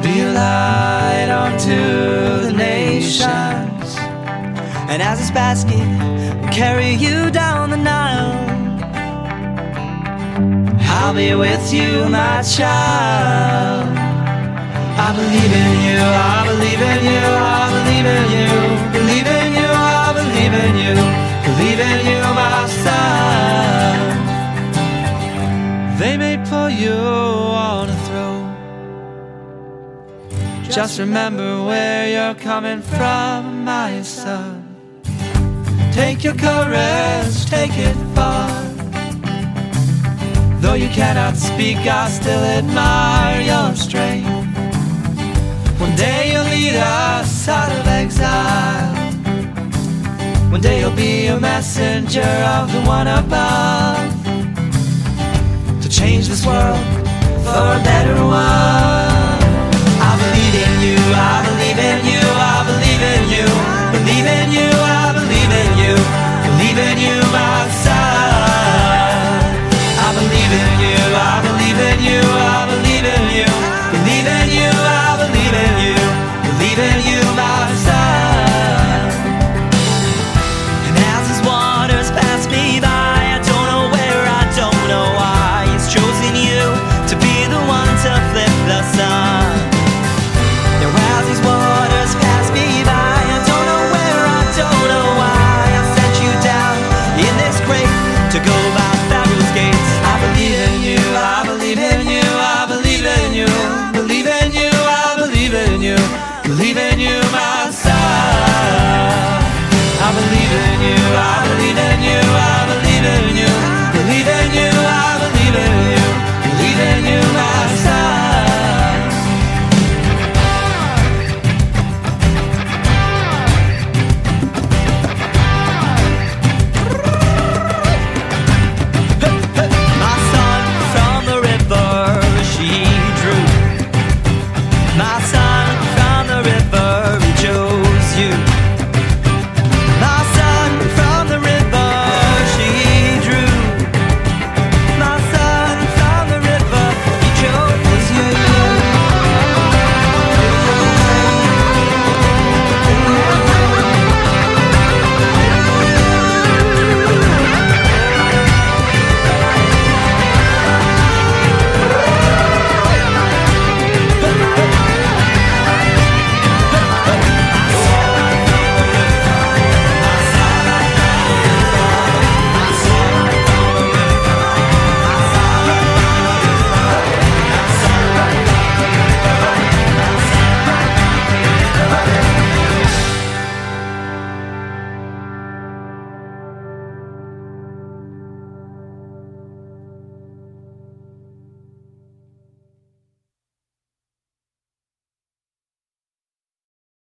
Be a light unto the nations, and as this basket will carry you down the Nile, I'll be with you, my child. I believe in you, I believe in you, I believe in you, believe in you, I believe in you, believe in you, my son. They may pull you on a throw, just remember where you're coming from, my son. Take your courage, take it far. Though you cannot speak, I still admire your strength. One day you'll lead us out of exile. One day you'll be a messenger of the one above, to change this world for a better one.